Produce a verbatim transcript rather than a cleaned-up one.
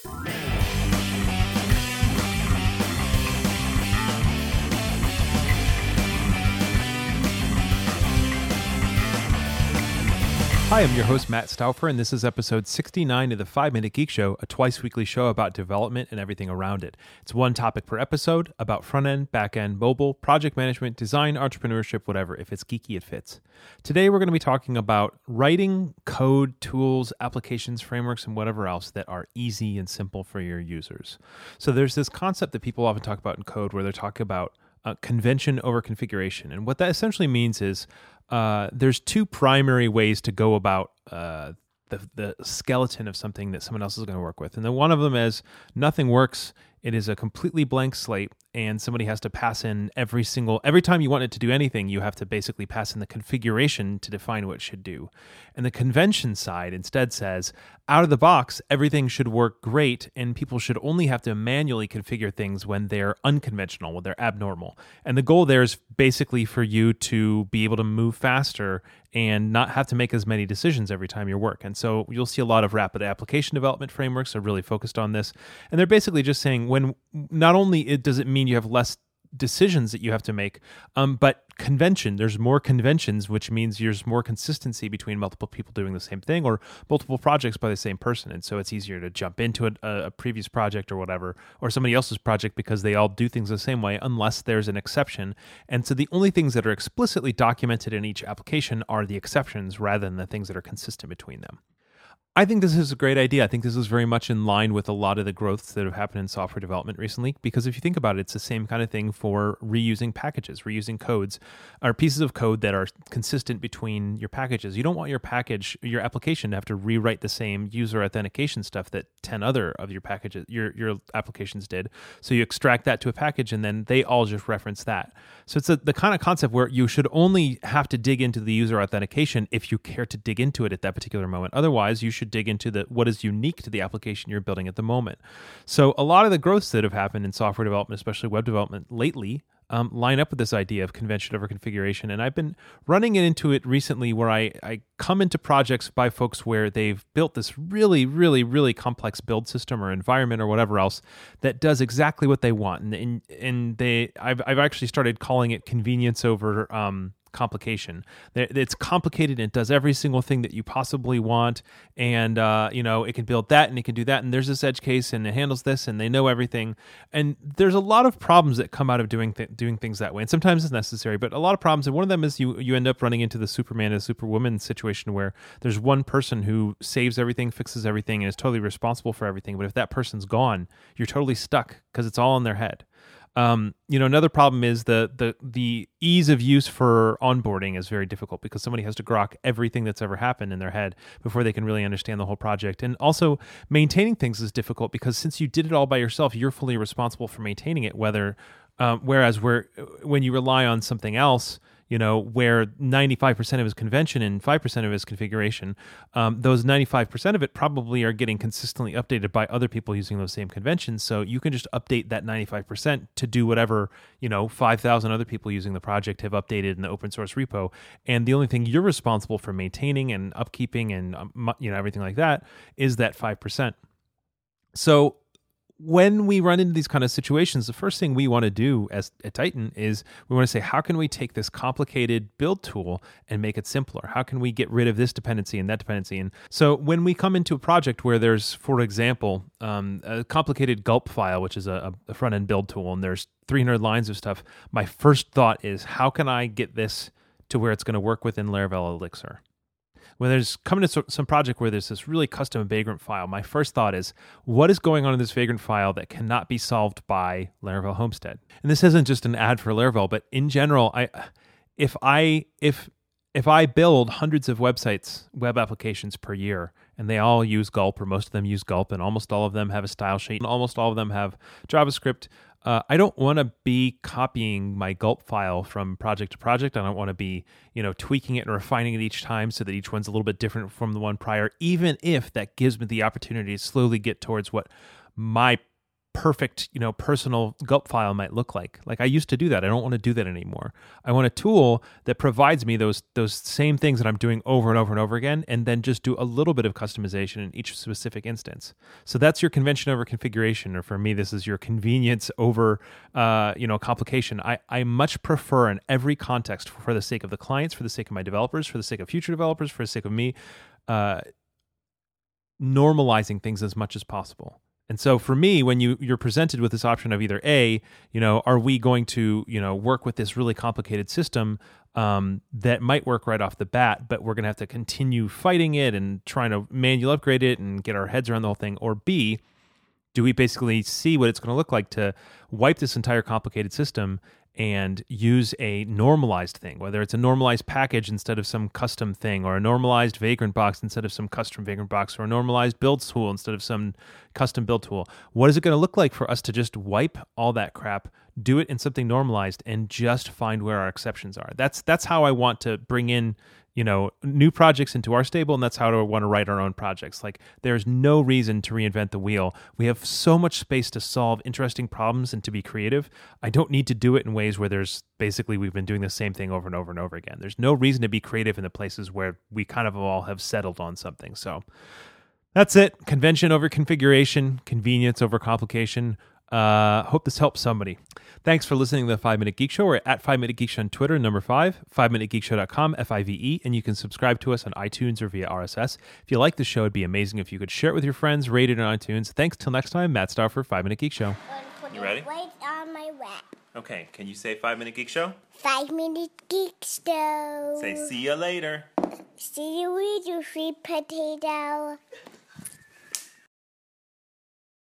Hi, I'm your host, Matt Stauffer, and this is episode sixty-nine of the five minute Geek Show, a twice-weekly show about development and everything around it. It's one topic per episode about front-end, back-end, mobile, project management, design, entrepreneurship, whatever. If it's geeky, it fits. Today, we're going to be talking about writing code, tools, applications, frameworks, and whatever else that are easy and simple for your users. So there's this concept that people often talk about in code where they're talking about uh, convention over configuration. And what that essentially means is Uh, there's two primary ways to go about uh, the the skeleton of something that someone else is going to work with. And then one of them is nothing works. It is a completely blank slate, and somebody has to pass in every single, every time you want it to do anything, you have to basically pass in the configuration to define what it should do. And the convention side instead says, out of the box, everything should work great, and people should only have to manually configure things when they're unconventional, when they're abnormal. And the goal there is basically for you to be able to move faster and not have to make as many decisions every time you work. And so you'll see a lot of rapid application development frameworks are really focused on this. And they're basically just saying when not only it does it mean you have less decisions that you have to make, um, but convention, there's more conventions, which means there's more consistency between multiple people doing the same thing or multiple projects by the same person. And so it's easier to jump into a, a previous project or whatever, or somebody else's project because they all do things the same way unless there's an exception. And so the only things that are explicitly documented in each application are the exceptions rather than the things that are consistent between them. I think this is a great idea. I think this is very much in line with a lot of the growths that have happened in software development recently, because if you think about it, it's the same kind of thing for reusing packages, reusing codes, or pieces of code that are consistent between your packages. You don't want your package, your application to have to rewrite the same user authentication stuff that ten other of your packages, your, your applications did. So you extract that to a package and then they all just reference that. So it's a, the kind of concept where you should only have to dig into the user authentication if you care to dig into it at that particular moment. Otherwise, you should dig into the what is unique to the application you're building at the moment. So a lot of the growths that have happened in software development, especially web development lately, um, line up with this idea of convention over configuration. And I've been running into it recently where I, I come into projects by folks where they've built this really, really, really complex build system or environment or whatever else that does exactly what they want. And, and, and they, I've, I've actually started calling it convenience over um, complication. It's complicated and it does every single thing that you possibly want, and uh, you know, it can build that and it can do that, and there's this edge case and it handles this and they know everything. And there's a lot of problems that come out of doing th- doing things that way, and sometimes it's necessary, but a lot of problems. And one of them is you you end up running into the Superman and Superwoman situation where there's one person who saves everything, fixes everything, and is totally responsible for everything. But if that person's gone, you're totally stuck because it's all in their head. Um, you know, another problem is the the the ease of use for onboarding is very difficult because somebody has to grok everything that's ever happened in their head before they can really understand the whole project. And also maintaining things is difficult because since you did it all by yourself, you're fully responsible for maintaining it. Whether um, whereas where when you rely on something else, you know, where ninety-five percent of his convention and five percent of his configuration, um, those ninety-five percent of it probably are getting consistently updated by other people using those same conventions. So you can just update that ninety-five percent to do whatever, you know, five thousand other people using the project have updated in the open source repo. And the only thing you're responsible for maintaining and upkeeping and, um, you know, everything like that is that five percent. So when we run into these kind of situations, the first thing we want to do as at Tighten is we want to say, how can we take this complicated build tool and make it simpler? How can we get rid of this dependency and that dependency? And so when we come into a project where there's, for example, um, a complicated gulp file, which is a, a front-end build tool, and there's three hundred lines of stuff, my first thought is, how can I get this to where it's going to work within Laravel Elixir? When there's coming to some project where there's this really custom Vagrant file, my first thought is, what is going on in this Vagrant file that cannot be solved by Laravel Homestead? And this isn't just an ad for Laravel, but in general, I, if I if if I build hundreds of websites, web applications per year, and they all use Gulp, or most of them use Gulp, and almost all of them have a style sheet, and almost all of them have JavaScript, Uh, I don't want to be copying my Gulp file from project to project. I don't want to be, you know, tweaking it and refining it each time so that each one's a little bit different from the one prior, even if that gives me the opportunity to slowly get towards what my perfect, you know, personal gulp file might look like. Like I used to do that. I don't want to do that anymore. I want a tool that provides me those those same things that I'm doing over and over and over again, and then just do a little bit of customization in each specific instance. So that's your convention over configuration, or for me, this is your convenience over, uh, you know, complication. I, I much prefer in every context, for the sake of the clients, for the sake of my developers, for the sake of future developers, for the sake of me, uh, normalizing things as much as possible. And so for me, when you, you're presented with this option of either A, you know, are we going to, you know, work with this really complicated system um, that might work right off the bat, but we're going to have to continue fighting it and trying to manual upgrade it and get our heads around the whole thing, or B, do we basically see what it's going to look like to wipe this entire complicated system and use a normalized thing, whether it's a normalized package instead of some custom thing, or a normalized Vagrant box instead of some custom Vagrant box, or a normalized build tool instead of some custom build tool. What is it going to look like for us to just wipe all that crap, do it in something normalized, and just find where our exceptions are? That's that's how I want to bring in, you know, new projects into our stable, and that's how I want to write our own projects. Like, there's no reason to reinvent the wheel. We have so much space to solve interesting problems and to be creative. I don't need to do it in ways where there's basically we've been doing the same thing over and over and over again. There's no reason to be creative in the places where we kind of all have settled on something. So that's it. Convention over configuration, convenience over complication. Uh, hope this helps somebody. Thanks for listening to the five minute Geek Show. We're at five minute Geek Show on Twitter, number five, five minute geek show dot com, F I V E, and you can subscribe to us on iTunes or via R S S. If you like the show, it'd be amazing if you could share it with your friends, rate it on iTunes. Thanks. Till next time, Matt Stauffer, five minute Geek Show. You ready? Right on my lap. Okay, can you say five minute Geek Show? Five minute Geek Show. Say see ya later. See you later, sweet potato.